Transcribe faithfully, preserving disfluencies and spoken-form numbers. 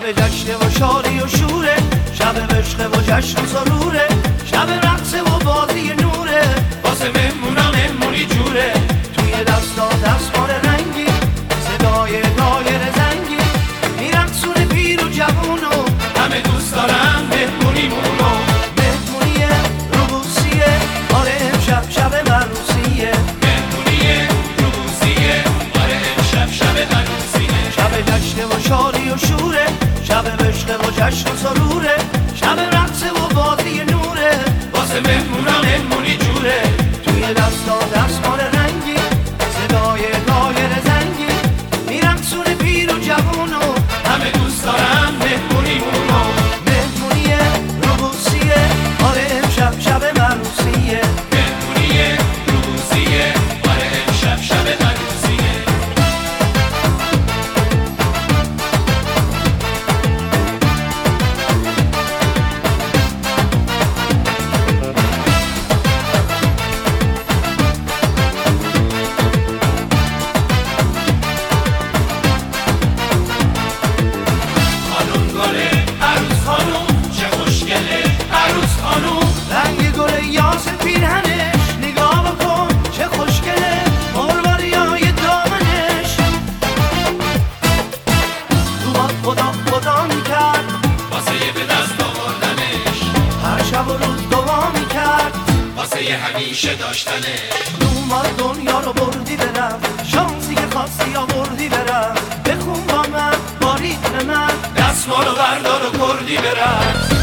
شب جشن و شادی و شوره، شب عشق و جشن و سروره، شب رقص و بازی نوره، واسه مهمونا مهمونی جوره. توی دستا دستمال رنگی، صدای دایر زنگی، میرقصونه پیر و جوونو، همه دوست دارن مهمونی مونو. مهمونیه روبوسیه، آره امشب شب عروسیه. مهمونیه روبوسیه، آره امشب شب عروسیه. شب جشن و شادی و شوره، شب عشق و جشن و سروره، شب رقص و بازی نوره، واسه مهمونا مهمونی جوره. توی دستا دستمال رنگی، صدای دایر زنگی، میرقصونه پیر و جوونو، همه دوست دارن مهمونی مونو. مهمونیه روبوسیه، آره امشب شب عروسیه. مهمونیه روبوسیه، آره امشب شب عروسیه. رنگ گل یاس پیرهنش، نگاه بکن چه خوشگله، مروریای دامنش. دوبار خدا خدا میکرد واسه یه به دست آوردنش، هر شب و روز دعا میکرد واسه یه همیشه داشتنش. دوبار دنیا رو بردی برم، شانسی که خواستی آوردی برم. بخون با من با ریتم من، دستمالو بردار و کردی برم.